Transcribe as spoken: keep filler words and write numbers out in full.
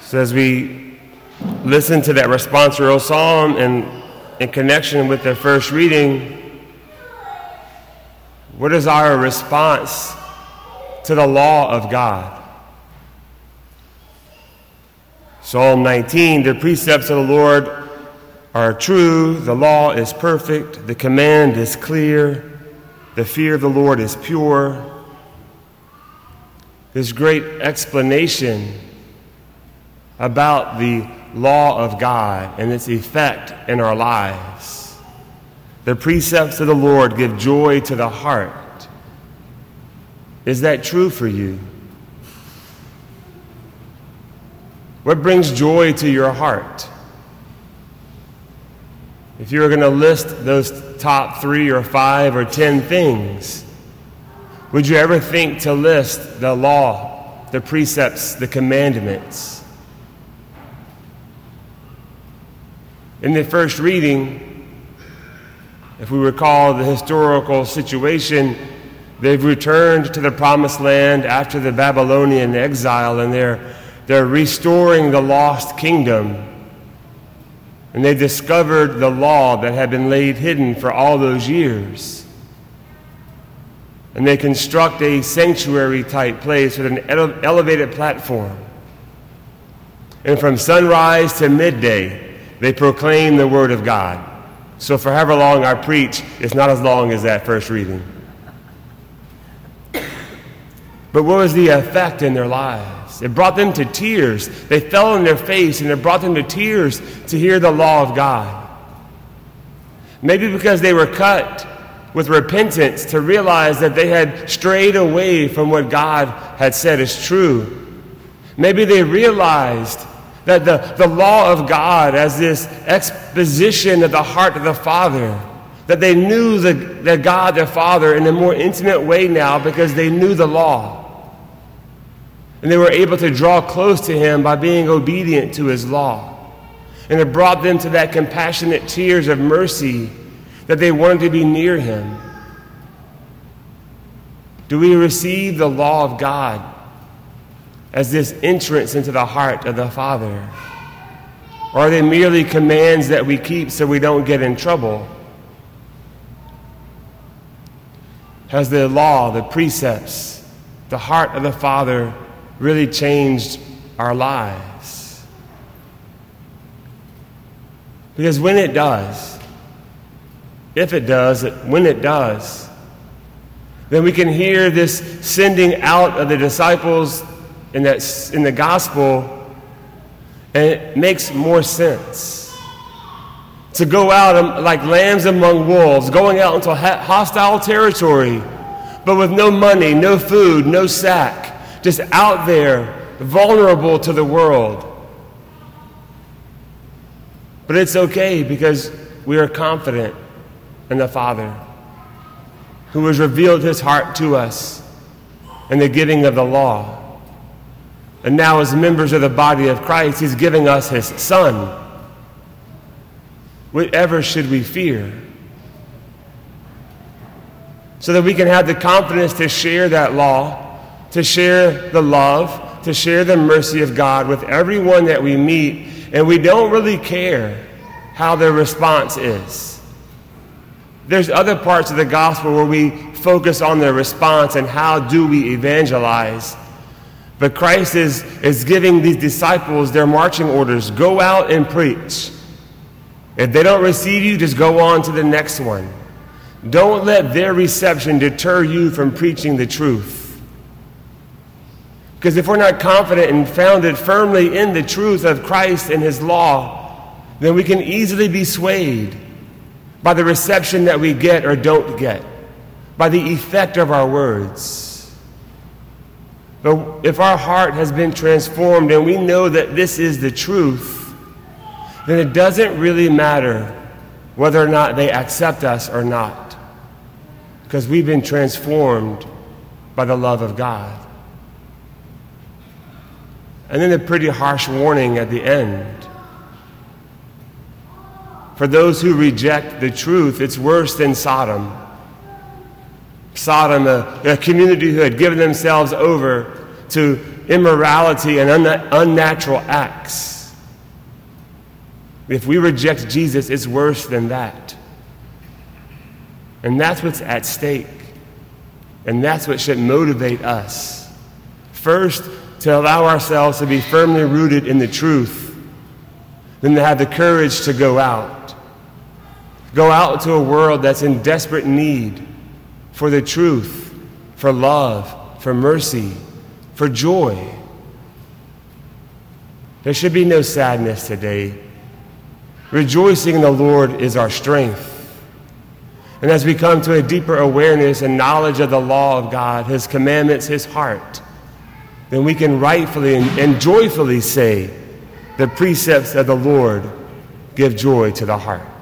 So as we listen to that responsorial psalm and in connection with the first reading, what is our response to the law of God? Psalm nineteen, the precepts of the Lord are true, the law is perfect, the command is clear, the fear of the Lord is pure. This great explanation about the law of God and its effect in our lives. The precepts of the Lord give joy to the heart. Is that true for you? What brings joy to your heart? If you were going to list those top three or five or ten things, would you ever think to list the law, the precepts, the commandments? In the first reading, if we recall the historical situation, they've returned to the promised land after the Babylonian exile, and they're, they're restoring the lost kingdom. And they discovered the law that had been laid hidden for all those years. And they construct a sanctuary-type place with an ele- elevated platform. And from sunrise to midday, they proclaim the word of God. So for however long I preach, it's not as long as that first reading. But what was the effect in their lives? It brought them to tears. They fell on their face, and it brought them to tears to hear the law of God. Maybe because they were cut with repentance to realize that they had strayed away from what God had said is true. Maybe they realized that the, the law of God as this exposition of the heart of the Father, that they knew the, the God, their Father, in a more intimate way now because they knew the law. And they were able to draw close to Him by being obedient to His law. And it brought them to that compassionate tears of mercy that they wanted to be near Him. Do we receive the law of God as this entrance into the heart of the Father? Or are they merely commands that we keep so we don't get in trouble? Has the law, the precepts, the heart of the Father really changed our lives? Because when it does, if it does, when it does, then we can hear this sending out of the disciples in that in the gospel, and it makes more sense. To go out like lambs among wolves, going out into hostile territory, but with no money, no food, no sack, just out there, vulnerable to the world. But it's okay because we are confident in the Father, who has revealed His heart to us in the giving of the law. And now as members of the body of Christ, He's giving us His Son. Whatever should we fear? So that we can have the confidence to share that law, to share the love, to share the mercy of God with everyone that we meet, and we don't really care how their response is. There's other parts of the gospel where we focus on their response and how do we evangelize. But Christ is, is giving these disciples their marching orders. Go out and preach. If they don't receive you, just go on to the next one. Don't let their reception deter you from preaching the truth. Because if we're not confident and founded firmly in the truth of Christ and His law, then we can easily be swayed by the reception that we get or don't get, by the effect of our words. But if our heart has been transformed and we know that this is the truth, then it doesn't really matter whether or not they accept us or not, because we've been transformed by the love of God. And then a pretty harsh warning at the end. For those who reject the truth, it's worse than Sodom. Sodom, a, a community who had given themselves over to immorality and un- unnatural acts. If we reject Jesus, it's worse than that. And that's what's at stake. And that's what should motivate us. First, to allow ourselves to be firmly rooted in the truth. Then to have the courage to go out. Go out to a world that's in desperate need for the truth, for love, for mercy, for joy. There should be no sadness today. Rejoicing in the Lord is our strength. And as we come to a deeper awareness and knowledge of the law of God, his commandments, his heart, then we can rightfully and, and joyfully say, the precepts of the Lord give joy to the heart.